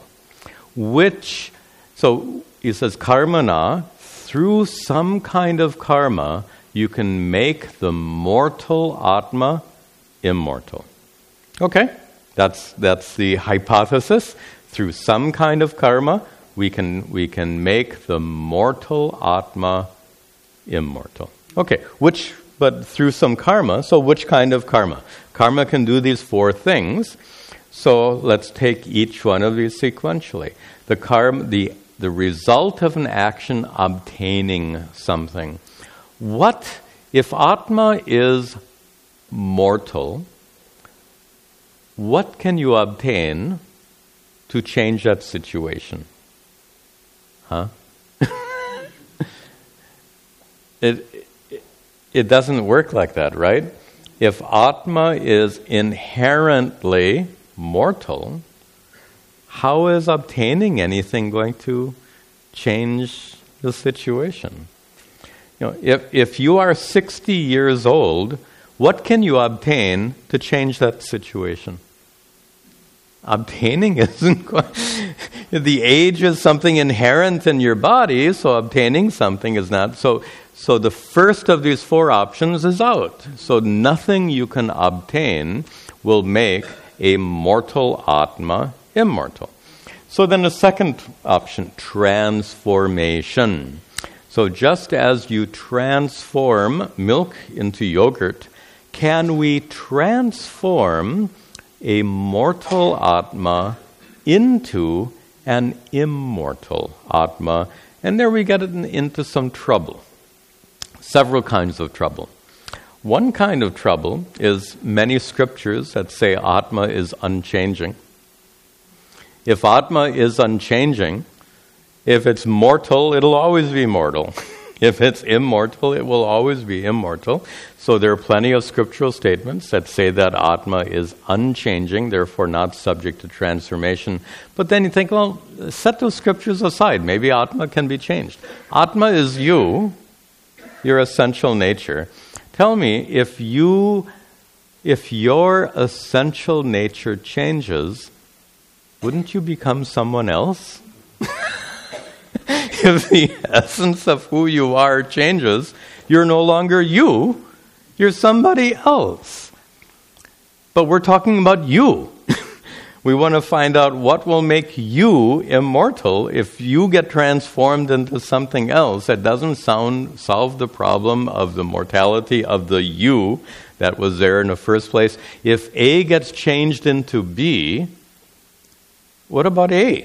So he says, karmana, through some kind of karma, you can make the mortal Atma immortal. Okay, That's the hypothesis. Through some kind of karma, we can make the mortal Atma immortal. Okay, but through some karma, so which kind of karma? Karma can do these 4 things. So let's take each one of these sequentially. The karma, the result of an action obtaining something. What if Atma is mortal? What can you obtain to change that situation? Huh? It doesn't work like that, right? If Atma is inherently mortal, how is obtaining anything going to change the situation? If you are 60 years old, what can you obtain to change that situation? Obtaining isn't going... The age is something inherent in your body, so obtaining something is not. So the first of these 4 options is out. So nothing you can obtain will make a mortal Atma immortal. So then the second option, transformation. So just as you transform milk into yogurt, can we transform a mortal Atma into an immortal Atma? And there we get into some trouble. Several kinds of trouble. One kind of trouble is many scriptures that say Atma is unchanging. If Atma is unchanging, if it's mortal, it'll always be mortal. If it's immortal, it will always be immortal. So there are plenty of scriptural statements that say that Atma is unchanging, therefore not subject to transformation. But then you think, well, set those scriptures aside. Maybe Atma can be changed. Atma is you, your essential nature. Tell me, if your essential nature changes, wouldn't you become someone else? If the essence of who you are changes, you're no longer you, you're somebody else. But we're talking about you. We want to find out what will make you immortal. If you get transformed into something else, that doesn't solve the problem of the mortality of the you that was there in the first place. If A gets changed into B, what about A?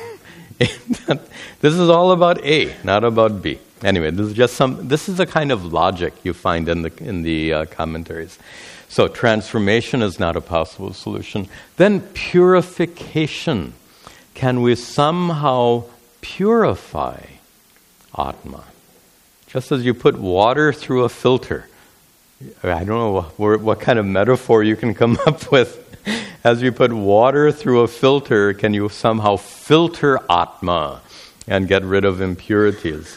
This is all about A, not about B. Anyway, this is the kind of logic you find in the commentaries. So transformation is not a possible solution. Then purification. Can we somehow purify Atma? Just as you put water through a filter. I don't know what kind of metaphor you can come up with. As you put water through a filter, can you somehow filter Atma and get rid of impurities?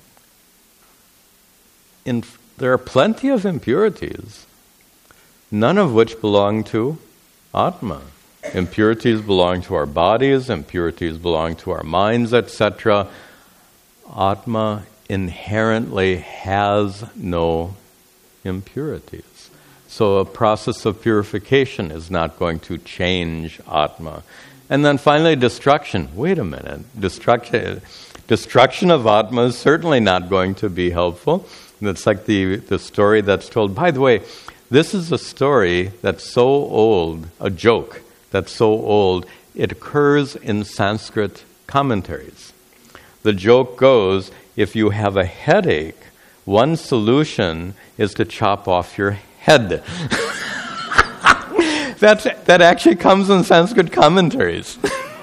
There are plenty of impurities, none of which belong to Atma. Impurities belong to our bodies, impurities belong to our minds, etc. Atma inherently has no impurities. So a process of purification is not going to change Atma. And then finally, destruction. Wait a minute. Destruction of Atma is certainly not going to be helpful. It's like the story that's told. By the way, this is a story that's so old, a joke that's so old, it occurs in Sanskrit commentaries. The joke goes, if you have a headache, one solution is to chop off your head. That actually comes in Sanskrit commentaries.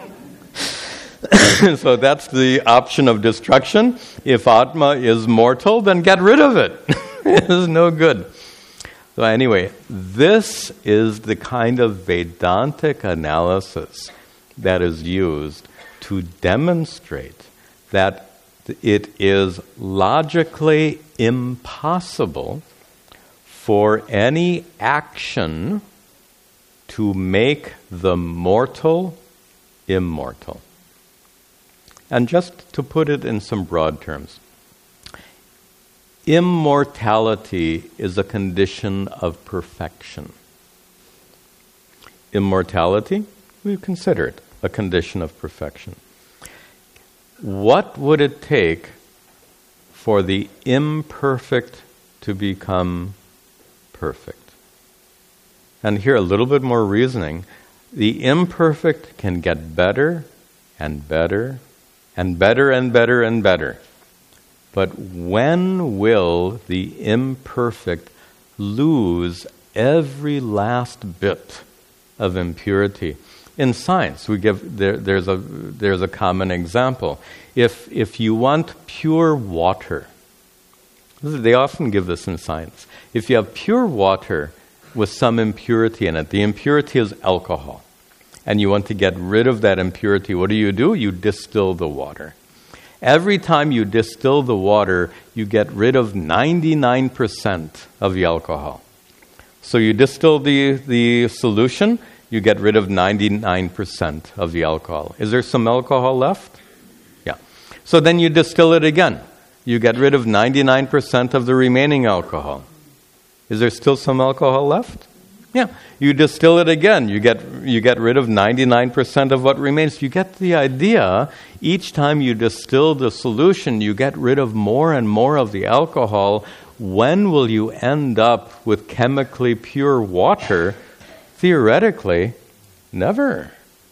So that's the option of destruction. If Atma is mortal, then get rid of it. It is no good. So anyway, this is the kind of Vedantic analysis that is used to demonstrate that it is logically impossible for any action to make the mortal immortal. And just to put it in some broad terms, immortality is a condition of perfection. immortality, we consider it a condition of perfection. What would it take for the imperfect to become perfect? And here a little bit more reasoning. The imperfect can get better and better and better and better and better. But when will the imperfect lose every last bit of impurity? In science, we give there's a common example. If you want pure water, they often give this in science. If you have pure water with some impurity in it, the impurity is alcohol, and you want to get rid of that impurity, what do? You distill the water. Every time you distill the water, you get rid of 99% of the alcohol. So you distill the solution, you get rid of 99% of the alcohol. Is there some alcohol left? Yeah. So then you distill it again. You get rid of 99% of the remaining alcohol. Is there still some alcohol left? Yeah. You distill it again. You get rid of 99% of what remains. You get the idea. Each time you distill the solution, you get rid of more and more of the alcohol. When will you end up with chemically pure water? Theoretically, never.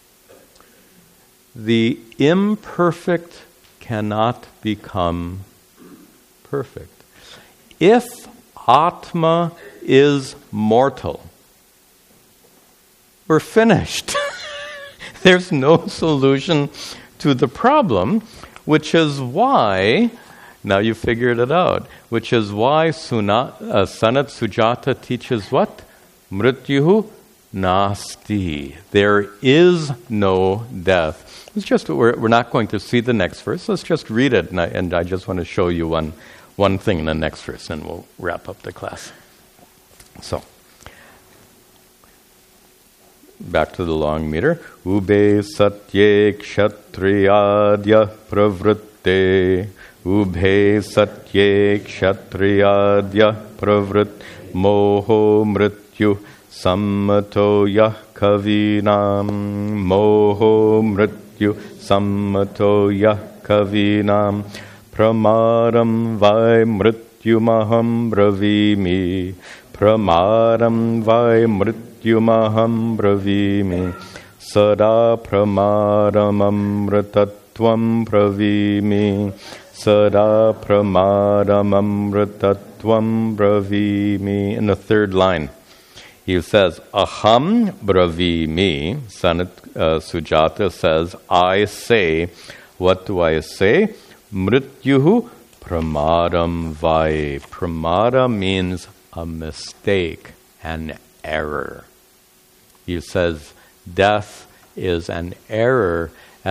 The imperfect cannot become perfect. If Atma is mortal, we're finished. There's no solution to the problem, which is why, now you figured it out, which is why Sanat Sujata teaches what? Mrityuhu Nasti. There is no death. It's just we're not going to see the next verse. Let's just read it, and I just want to show you one thing in the next verse, and we'll wrap up the class. So, back to the long meter. Ube satye kshatriyadya pravritte. Ube satye kshatriyadya pravrit moho mrityu sammato yah kavinam. Moho mrityu sammato yah kavinam. Pramaram vai mrityumaham bravimi. Pramaram vai mrityumaham bravimi. Sada pramaram amritatvam bravimi. Sada pramaram amritatvam bravimi. In the third line, he says, Aham bravimi. Sanat Sujata says, I say. What do I say? Mrityuhu pramadam vai. Pramada means a mistake, an error. He says death is an error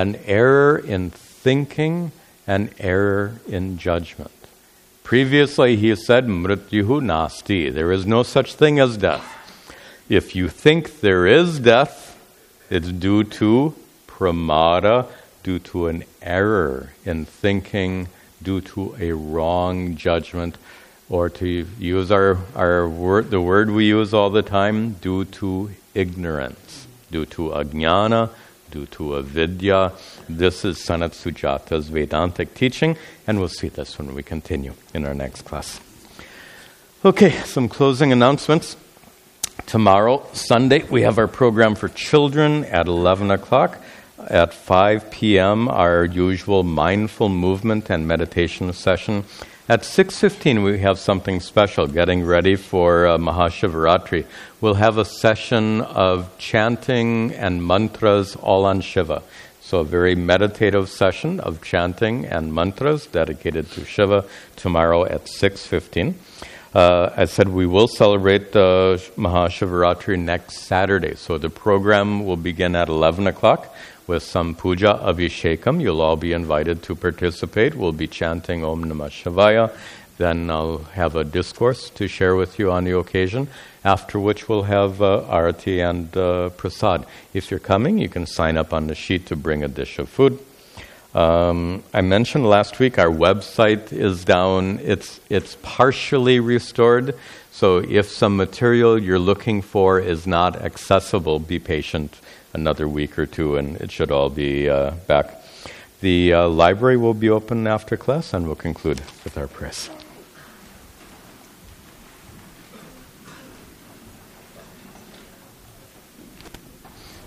in thinking, an error in judgment. Previously he said mrityuhu nasti. There is no such thing as death. If you think there is death, it's due to pramada, due to an error in thinking, due to a wrong judgment, or to use our word, the word we use all the time, due to ignorance, due to ajnana, due to avidya. This is Sanat Sujata's Vedantic teaching, and we'll see this when we continue in our next class. Okay, some closing announcements. Tomorrow, Sunday, we have our program for children at 11 o'clock. At 5 p.m., our usual mindful movement and meditation session. At 6:15, we have something special, getting ready for Mahashivaratri. We'll have a session of chanting and mantras all on Shiva. So a very meditative session of chanting and mantras dedicated to Shiva tomorrow at 6:15. I said we will celebrate Mahashivaratri next Saturday. So the program will begin at 11 o'clock. With some puja abhishekam. You'll all be invited to participate. We'll be chanting Om Namah Shivaya. Then I'll have a discourse to share with you on the occasion, after which we'll have arati and prasad. If you're coming, you can sign up on the sheet to bring a dish of food. I mentioned last week our website is down. It's partially restored. So if some material you're looking for is not accessible, be patient another week or two, and it should all be back. The library will be open after class, and we'll conclude with our prayers.